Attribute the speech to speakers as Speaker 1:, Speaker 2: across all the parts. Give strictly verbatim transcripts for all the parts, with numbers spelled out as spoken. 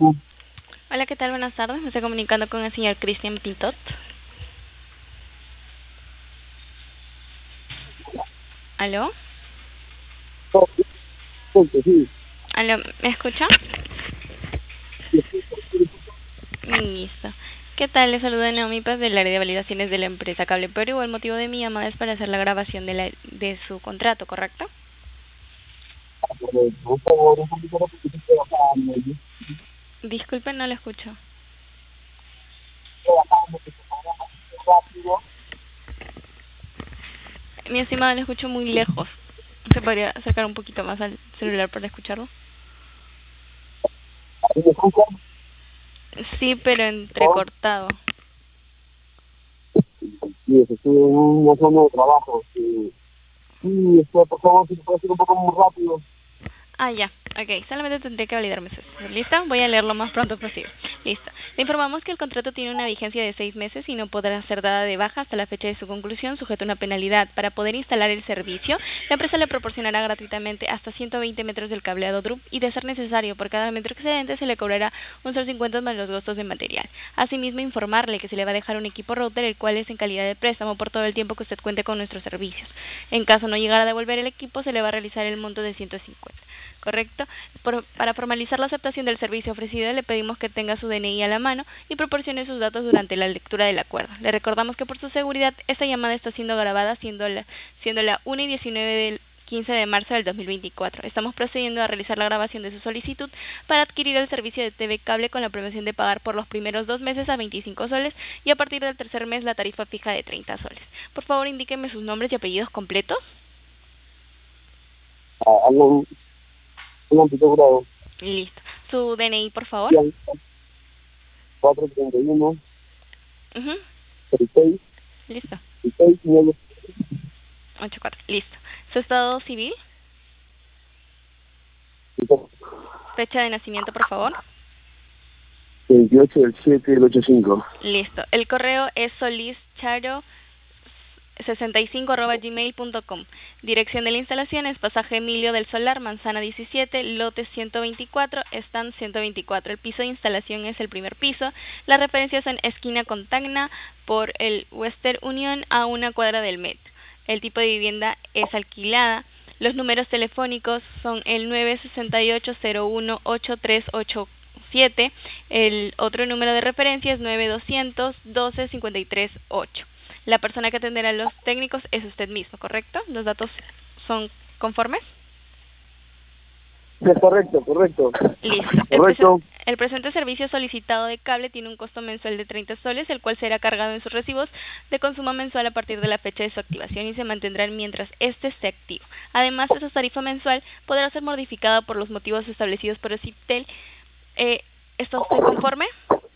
Speaker 1: Hola, ¿qué tal? Buenas tardes. Me estoy comunicando con el señor Cristian Pintot. ¿Aló?
Speaker 2: Sí.
Speaker 1: ¿Aló? ¿Me escucha? Listo. ¿Qué tal? Le saluda Naomi Paz del área de validaciones de la empresa Cable Perú. El motivo de mi llamada es para hacer la grabación de, la, de su contrato, ¿correcto? Disculpe, no lo escucho. Mi estimado, lo escucho muy lejos. ¿Se podría acercar un poquito más al celular para escucharlo? Sí, pero entrecortado.
Speaker 2: Sí, estoy en una zona de trabajo. Sí, sí, esto, por favor, si puede ser un poco muy rápido.
Speaker 1: Ah, ya. Ok, solamente tendré que validarme eso. ¿Listo? Voy a leerlo lo más pronto posible. Listo. Le informamos que el contrato tiene una vigencia de seis meses y no podrá ser dada de baja hasta la fecha de su conclusión, sujeto a una penalidad. Para poder instalar el servicio, la empresa le proporcionará gratuitamente hasta ciento veinte metros del cableado D R U P y, de ser necesario, por cada metro excedente se le cobrará un sol cincuenta más los gastos de material. Asimismo, informarle que se le va a dejar un equipo router, el cual es en calidad de préstamo por todo el tiempo que usted cuente con nuestros servicios. En caso no llegara a devolver el equipo, se le va a realizar el monto de ciento cincuenta. ¿Correcto? Por, para formalizar la aceptación del servicio ofrecido, le pedimos que tenga su D N I a la mano y proporcione sus datos durante la lectura del acuerdo. Le recordamos que, por su seguridad, esta llamada está siendo grabada, siendo la, siendo la una y diecinueve del quince de marzo del dos mil veinticuatro. Estamos procediendo a realizar la grabación de su solicitud para adquirir el servicio de T V Cable con la promoción de pagar por los primeros dos meses a veinticinco soles y a partir del tercer mes la tarifa fija de treinta soles. Por favor, indíqueme sus nombres y apellidos completos.
Speaker 2: Ah, Alan, Alan Pito Grado.
Speaker 1: Listo. Su D N I, por favor.
Speaker 2: cuatrocientos treinta y uno,
Speaker 1: Uh-huh.
Speaker 2: seis,
Speaker 1: Listo.
Speaker 2: seis, nueve,
Speaker 1: ochenta y cuatro. Listo. Su estado civil. Fecha de nacimiento, por favor.
Speaker 2: veintiocho del siete del ochenta y cinco.
Speaker 1: Listo. El correo es solischaro sesenta y cinco arroba gmail punto com. Dirección de la instalación es Pasaje Emilio del Solar, Manzana diecisiete, lote ciento veinticuatro, stand ciento veinticuatro. El piso de instalación es el primer piso. Las referencias son esquina con Tacna por el Western Union a una cuadra del metro. El tipo de vivienda es alquilada. Los números telefónicos son el nueve seis ocho cero uno ocho tres ocho siete. El otro número de referencia es nueve doscientos doce cincuenta y tres ocho. La persona que atenderá a los técnicos es usted mismo, ¿correcto? ¿Los datos son conformes?
Speaker 2: Sí, correcto, correcto.
Speaker 1: Listo. El, presen
Speaker 2: Correcto.
Speaker 1: el presente servicio solicitado de cable tiene un costo mensual de treinta soles, el cual será cargado en sus recibos de consumo mensual a partir de la fecha de su activación y se mantendrá mientras éste esté activo. Además, esa tarifa mensual podrá ser modificada por los motivos establecidos por Ociptel. Eh, ¿Está usted conforme?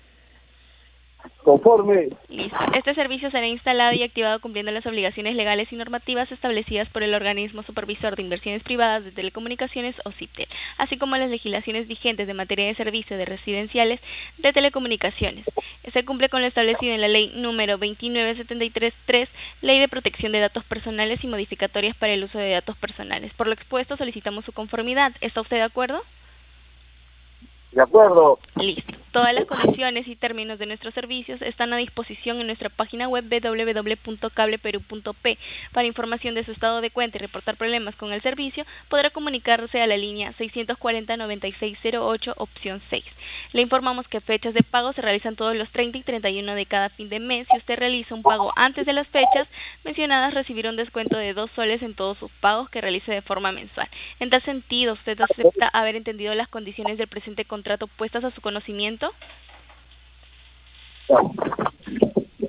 Speaker 2: Conforme.
Speaker 1: Listo. Este servicio será instalado y activado cumpliendo las obligaciones legales y normativas establecidas por el Organismo Supervisor de Inversiones Privadas de Telecomunicaciones, Ociptel, así como las legislaciones vigentes de materia de servicios de residenciales de telecomunicaciones. Se cumple con lo establecido en la Ley número veintinueve setenta y tres tres, Ley de Protección de Datos Personales y modificatorias para el uso de datos personales. Por lo expuesto, solicitamos su conformidad. ¿Está usted de acuerdo?
Speaker 2: De acuerdo.
Speaker 1: Listo. Todas las condiciones y términos de nuestros servicios están a disposición en nuestra página web doble u doble u doble u punto cableperú punto pe. Para información de su estado de cuenta y reportar problemas con el servicio, podrá comunicarse a la línea seiscientos cuarenta noventa y seis cero ocho, opción seis. Le informamos que fechas de pago se realizan todos los treinta y treinta y uno de cada fin de mes. Si usted realiza un pago antes de las fechas mencionadas, recibirá un descuento de dos soles en todos sus pagos que realice de forma mensual. En tal sentido, ¿usted acepta haber entendido las condiciones del presente contrato puestas a su conocimiento?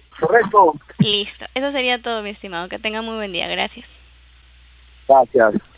Speaker 2: Correcto.
Speaker 1: Listo. Eso sería todo, mi estimado. Que tenga muy buen día. Gracias.
Speaker 2: Gracias.